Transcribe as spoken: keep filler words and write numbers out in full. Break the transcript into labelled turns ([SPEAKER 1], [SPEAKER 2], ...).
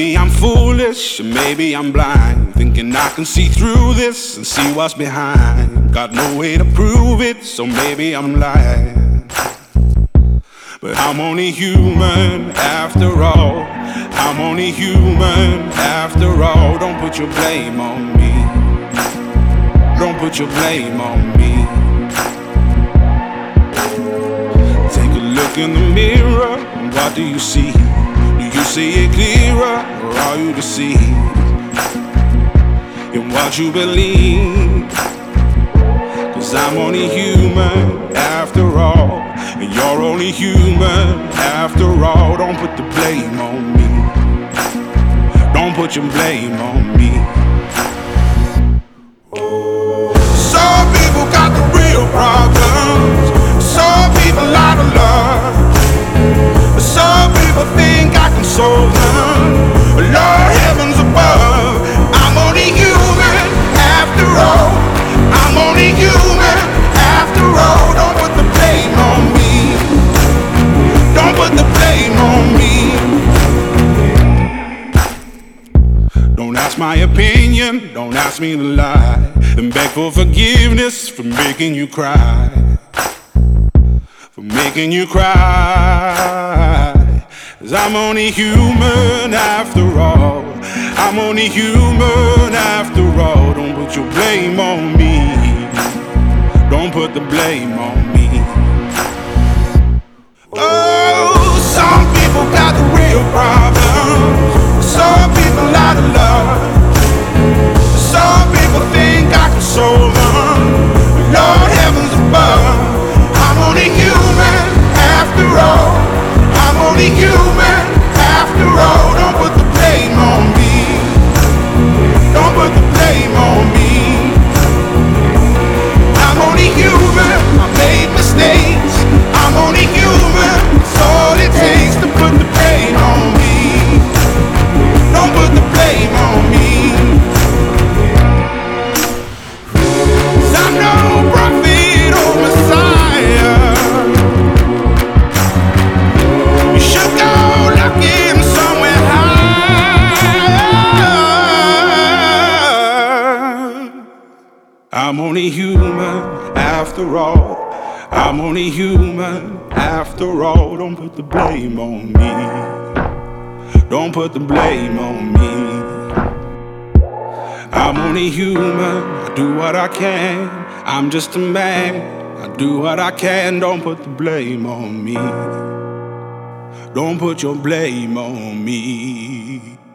[SPEAKER 1] maybe I'm foolish, or maybe I'm blind, thinking I can see through this and see what's behind. Got no way to prove it, so maybe I'm lying. But I'm only human after all. I'm only human after all. Don't put your blame on me. Don't put your blame on me. Take a look in the mirror, and what do you see? Do you see it clearer, or are you deceived in what you believe? Cause I'm only human after all, and you're only human after all. Don't put the blame on me. Don't put your blame on me. Some people got the real problems. Some people out of love. Some people think I can solve them. Lord heavens above, I'm only human after all. I'm only human after all. Don't put the blame on me. Don't put the blame on me. Don't ask my opinion, don't ask me to lie, and beg for forgiveness for making you cry. For making you cry. Cause I'm only human after all. I'm only human after all. Don't put your blame on me. Don't put the blame on me. Oh, some people got the real problems. Some people out of love. Some people think I can solve them. Lord heavens above, I'm only human after all. I'm only human after all. Don't put the blame on me. Don't put the blame on me. I'm only human, I made mistakes. I'm only human, it's all it takes to put the blame on me. Don't put the blame on me. 'Cause I'm no prophet or Messiah. You should go looking somewhere higher. I'm only human after all. I'm only human after all. Don't put the blame on me. Don't put the blame on me. I'm only human, I do what I can. I'm just a man, I do what I can. Don't put the blame on me. Don't put your blame on me.